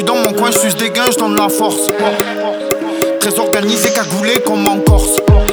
dans mon coin, je suis des gains, je donne la force. Très organisé, cagoulé comme en Corse.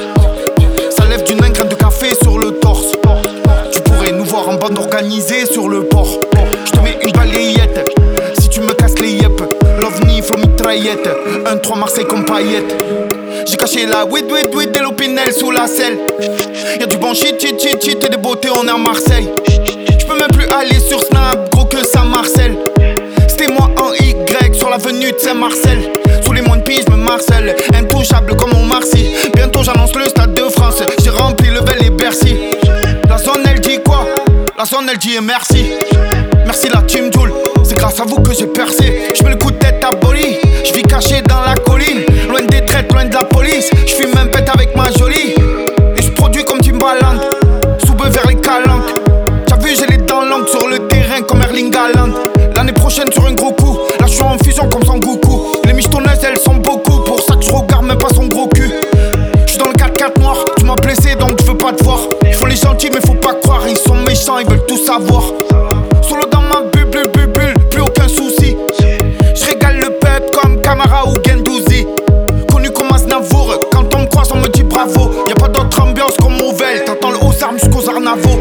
Ça lève d'une main, graine de café sur le torse. Tu pourrais nous voir en bande organisée sur le port. Je te mets une balayette si tu me casses les yep. L'ovni, flow mitraillette. 1-3 Marseille comme paillette. J'ai caché la weed et l'opinel sous la selle. Y'a du bon shit et des beautés, on est à Marseille. J'peux même plus aller sur Snap, gros que ça Marcel. C'était moi en Y sur l'avenue de Saint-Marcel. Sous les moines piges me Marcel, intouchable comme on Marcy. Bientôt j'annonce le stade de France. J'ai rempli le Vel et Bercy. La zone elle dit quoi? La zone elle dit merci. Merci la team Joule, c'est grâce à vous que j'ai percé. J'mets le coup de tête aboli, j'vis caché dans la colline. Loin des traites, loin de la police. J'fume un pète avec ma jolie. Et j'produis comme Timbaland, sous-beu vers les calanques. T'as vu j'ai les dents longues sur le terrain comme Erling Haaland. L'année prochaine sur un gros coup, là j'suis en fusion comme Son Goku. Les michetonneuses elles sont beaucoup, pour ça que j'regarde même pas son gros cul. J'suis dans le 4x4 noir, tu m'as blessé donc j'veux pas te voir. Ils font les gentils mais faut pas croire, ils sont méchants, ils veulent tout savoir. Solo dans ma bulle, plus aucun souci. J'régale le peuple comme Camara ou Gendouzi. Connu comme Aznavour, quand on me croise on me dit bravo. Y'a pas d'autre ambiance comme Mauvel, t'entends le haut arme jusqu'aux Arnavaux.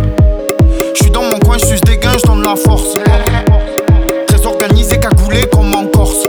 J'suis dans mon coin, j'suis des gains, j'donne la force. Très organisé, cagoulé comme en Corse.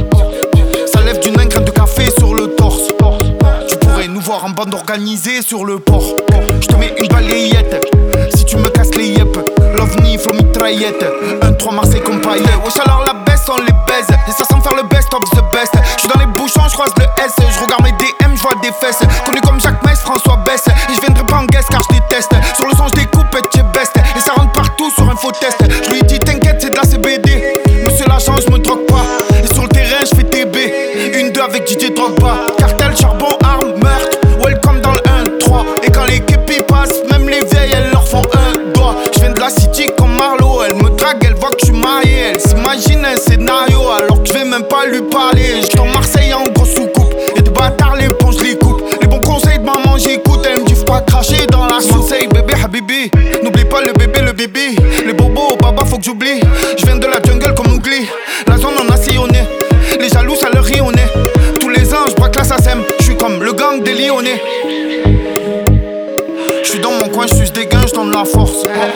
Ça lève d'une main, graine de café sur le torse. Tu pourrais nous voir en bande organisée sur le port. J'te mets une balayette si tu me casses les yep. L'ovni, flow mitraillette. 1-3 Marseille comme paillette. Wesh alors la baisse, on les baise. Et ça sans faire le best of the best. J'suis dans les bouchons, j'croise le S. J'regarde mes DM, j'vois des fesses. Connu comme Jacques Metz, François Bess. Et j'viendrai pas en guest car j'déteste. Sur le son j'découpe et t'es best. Et ça rentre partout sur un faux test. J'lui dis t'inquiète, c'est de la CBD. Monsieur l'agent, j'me drogue pas. Et sur le terrain, j'fais TB. 1-2 avec DJ Drogba. Cartel, charbon, arme, meurtre. Welcome dans le 1-3. Et quand les képis passent, même les vieilles, elles leur font un doigt. J'viens de la city comme Marlo. Elle me drague, elle voit que j'suis marié. Elle s'imagine un scénario alors que j'vais même pas lui parler. J'suis en Marseille en grosse soucoupe. Et des bâtards, les bons j'les coupe. Les bons conseils de maman j'écoute. Elle me dit faut pas cracher dans la sauce. Hey bébé habibi, n'oublie pas le bébé. Les bobos, baba faut que j'oublie. J'viens de la jungle comme Ougli. La zone on a sillonné. Les jaloux ça leur rit au nez. Tous les ans j'braque la SACEM. J'suis comme le gang des Lyonnais. J'suis dans mon coin, j'suis des gains, j'donne la force.